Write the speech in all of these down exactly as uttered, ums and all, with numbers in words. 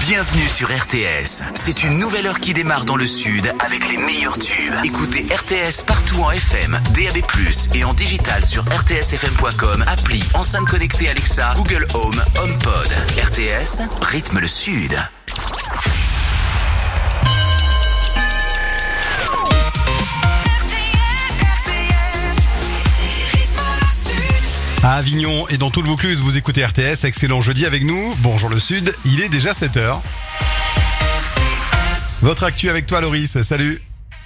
Bienvenue sur R T S. C'est une nouvelle heure qui démarre dans le sud avec les meilleurs tubes. Écoutez R T S partout en F M, D A B plus, et en digital sur r t s f m point com, appli, enceinte connectée Alexa, Google Home, HomePod. R T S, rythme le sud. À Avignon et dans tout le Vaucluse, vous écoutez R T S. Excellent jeudi avec nous. Bonjour le Sud, il est déjà sept heures. Votre actu avec toi Loris, salut.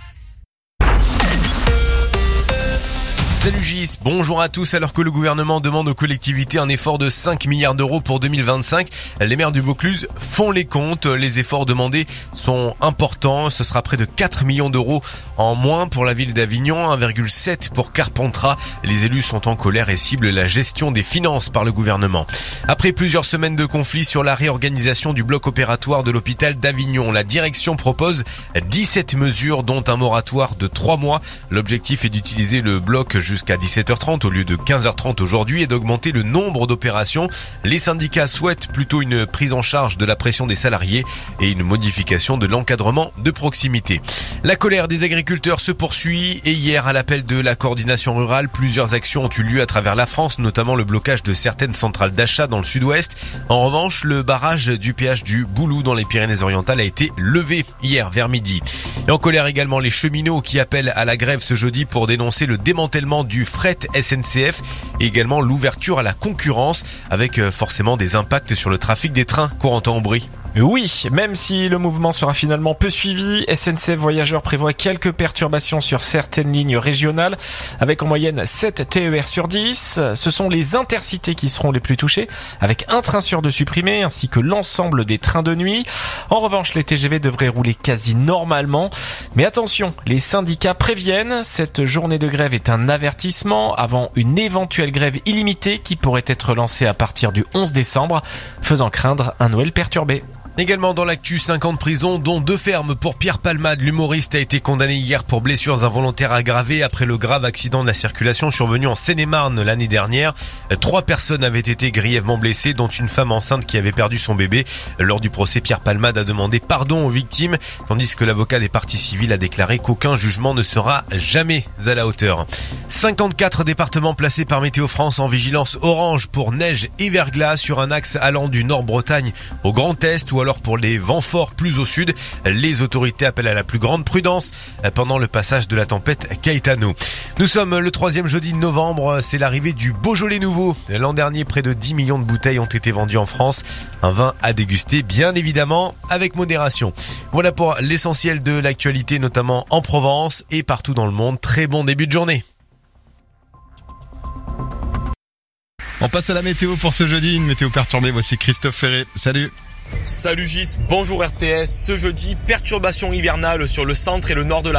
Salut Gis, bonjour à tous. Alors que le gouvernement demande aux collectivités un effort de cinq milliards d'euros pour deux mille vingt-cinq, les maires du Vaucluse font les comptes. Les efforts demandés sont importants. Ce sera près de quatre millions d'euros en moins pour la ville d'Avignon, un virgule sept pour Carpentras. Les élus sont en colère et ciblent la gestion des finances par le gouvernement. Après plusieurs semaines de conflits sur la réorganisation du bloc opératoire de l'hôpital d'Avignon, la direction propose dix-sept mesures dont un moratoire de trois mois. L'objectif est d'utiliser le bloc jusqu'à dix-sept heures trente au lieu de quinze heures trente aujourd'hui et d'augmenter le nombre d'opérations. Les syndicats souhaitent plutôt une prise en charge de la pression des salariés et une modification de l'encadrement de proximité. La colère des agriculteurs se poursuit et hier, à l'appel de la coordination rurale, plusieurs actions ont eu lieu à travers la France, notamment le blocage de certaines centrales d'achat dans le sud-ouest. En revanche, le barrage du péage du Boulou dans les Pyrénées-Orientales a été levé hier vers midi. Et en colère également les cheminots qui appellent à la grève ce jeudi pour dénoncer le démantèlement du fret S N C F et également l'ouverture à la concurrence avec forcément des impacts sur le trafic des trains. Corentin Aubry. Oui, même si le mouvement sera finalement peu suivi, S N C F Voyageurs prévoit quelques perturbations sur certaines lignes régionales, avec en moyenne sept T E R sur dix. Ce sont les intercités qui seront les plus touchés, avec un train sur deux supprimé, ainsi que l'ensemble des trains de nuit. En revanche, les T G V devraient rouler quasi normalement. Mais attention, les syndicats préviennent, cette journée de grève est un avertissement avant une éventuelle grève illimitée qui pourrait être lancée à partir du onze décembre, faisant craindre un Noël perturbé. Également dans l'actu, cinq ans de prison, dont deux fermes pour Pierre Palmade. L'humoriste a été condamné hier pour blessures involontaires aggravées après le grave accident de la circulation survenu en Seine-et-Marne l'année dernière. Trois personnes avaient été grièvement blessées, dont une femme enceinte qui avait perdu son bébé. Lors du procès, Pierre Palmade a demandé pardon aux victimes, tandis que l'avocat des parties civiles a déclaré qu'aucun jugement ne sera jamais à la hauteur. cinquante-quatre départements placés par Météo France en vigilance orange pour neige et verglas sur un axe allant du Nord-Bretagne au Grand Est, ou alors pour les vents forts plus au sud. Les autorités appellent à la plus grande prudence pendant le passage de la tempête Caetano. Nous sommes le troisième jeudi de novembre, c'est l'arrivée du Beaujolais nouveau. L'an dernier, près de dix millions de bouteilles ont été vendues en France. Un vin à déguster, bien évidemment, avec modération. Voilà pour l'essentiel de l'actualité, notamment en Provence et partout dans le monde. Très bon début de journée. On passe à la météo pour ce jeudi, une météo perturbée. Voici Christophe Ferré. Salut. Salut Gis, bonjour R T S. Ce jeudi, perturbation hivernale sur le centre et le nord de la